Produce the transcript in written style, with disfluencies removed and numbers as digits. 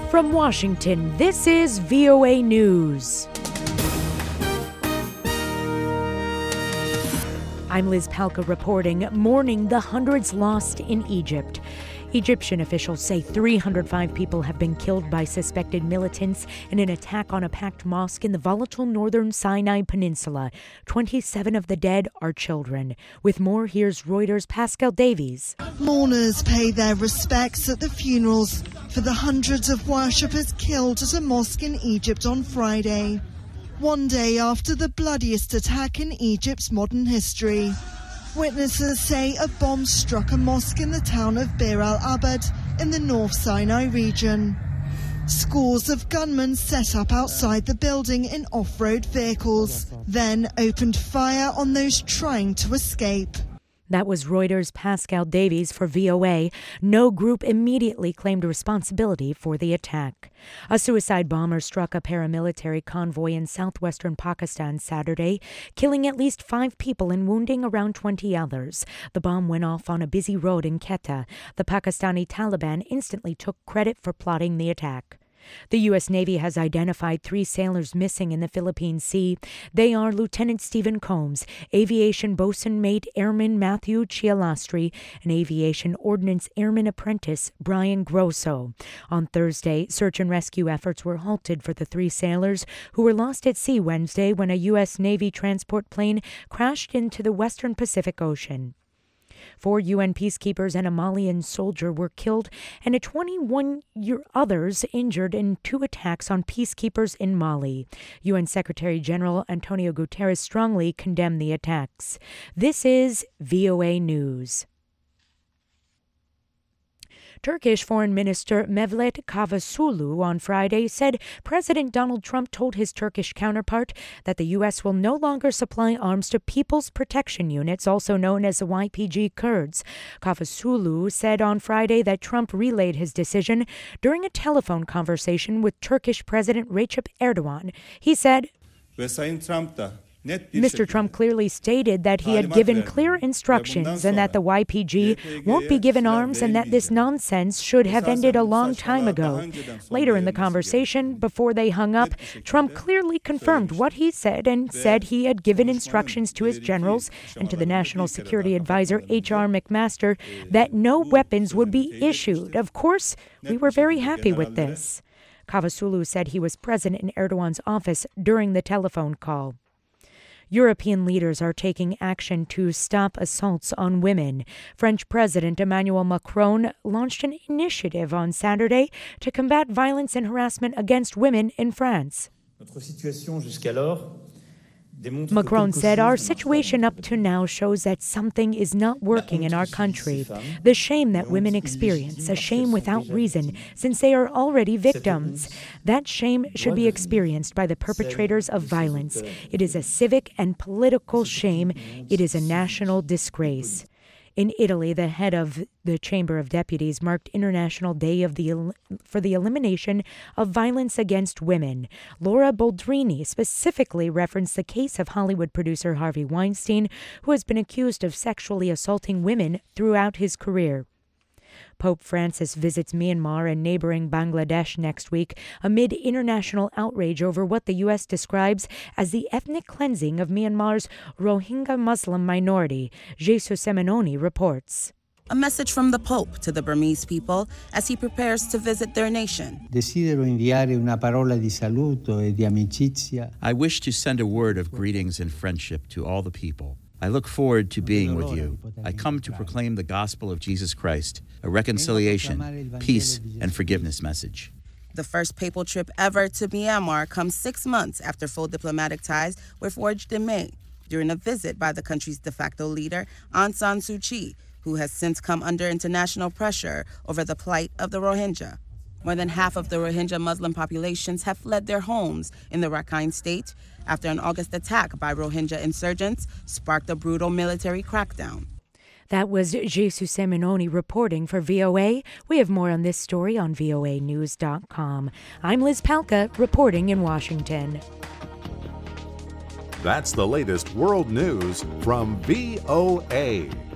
From Washington, this is VOA News. I'm Liz Palka reporting, mourning the hundreds lost in Egypt. Egyptian officials say 305 people have been killed by suspected militants in an attack on a packed mosque in the volatile northern Sinai Peninsula. 27 of the dead are children. With more, here's Reuters' Pascal Davies. Mourners pay their respects at the funerals for the hundreds of worshippers killed at a mosque in Egypt on Friday, one day after the bloodiest attack in Egypt's modern history. Witnesses say a bomb struck a mosque in the town of Bir al-Abad in the North Sinai region. Scores of gunmen set up outside the building in off-road vehicles, then opened fire on those trying to escape. That was Reuters' Pascal Davies for VOA. No group immediately claimed responsibility for the attack. A suicide bomber struck a paramilitary convoy in southwestern Pakistan Saturday, killing at least 5 people and wounding around 20 others. The bomb went off on a busy road in Quetta. The Pakistani Taliban instantly took credit for plotting the attack. The U.S. Navy has identified 3 sailors missing in the Philippine Sea. They are Lieutenant Stephen Combs, Aviation Bosun Mate Airman Matthew Chialastri, and Aviation Ordnance Airman Apprentice Brian Grosso. On Thursday, search and rescue efforts were halted for the 3 sailors who were lost at sea Wednesday when a U.S. Navy transport plane crashed into the western Pacific Ocean. 4 UN peacekeepers and a Malian soldier were killed and 21 others injured in 2 attacks on peacekeepers in Mali. UN Secretary General Antonio Guterres strongly condemned the attacks. This is VOA News. Turkish Foreign Minister Mevlut Cavusoglu on Friday said President Donald Trump told his Turkish counterpart that the U.S. will no longer supply arms to People's Protection Units, also known as the YPG Kurds. Cavusoglu said on Friday that Trump relayed his decision during a telephone conversation with Turkish President Recep Erdogan. He said, Mr. Trump clearly stated that he had given clear instructions and that the YPG won't be given arms and that this nonsense should have ended a long time ago. Later in the conversation, before they hung up, Trump clearly confirmed what he said and said he had given instructions to his generals and to the National Security Advisor H.R. McMaster that no weapons would be issued. Of course, we were very happy with this. Cavusoglu said he was present in Erdogan's office during the telephone call. European leaders are taking action to stop assaults on women. French President Emmanuel Macron launched an initiative on Saturday to combat violence and harassment against women in France. Macron said, "Our situation up to now shows that something is not working in our country. The shame that women experience, a shame without reason, since they are already victims. That shame should be experienced by the perpetrators of violence. It is a civic and political shame. It is a national disgrace." In Italy, the head of the Chamber of Deputies marked International Day for the Elimination of Violence Against Women. Laura Boldrini specifically referenced the case of Hollywood producer Harvey Weinstein, who has been accused of sexually assaulting women throughout his career. Pope Francis visits Myanmar and neighboring Bangladesh next week amid international outrage over what the U.S. describes as the ethnic cleansing of Myanmar's Rohingya Muslim minority. Jesus Semenoni reports. A message from the Pope to the Burmese people as he prepares to visit their nation. Desidero inviare una parola di saluto e di amicizia. I wish to send a word of greetings and friendship to all the people. I look forward to being with you. I come to proclaim the gospel of Jesus Christ, a reconciliation, peace, and forgiveness message. The first papal trip ever to Myanmar comes 6 months after full diplomatic ties were forged in May, during a visit by the country's de facto leader, Aung San Suu Kyi, who has since come under international pressure over the plight of the Rohingya. More than half of the Rohingya Muslim populations have fled their homes in the Rakhine state after an August attack by Rohingya insurgents sparked a brutal military crackdown. That was Jesus Semenoni reporting for VOA. We have more on this story on voanews.com. I'm Liz Palka reporting in Washington. That's the latest world news from VOA.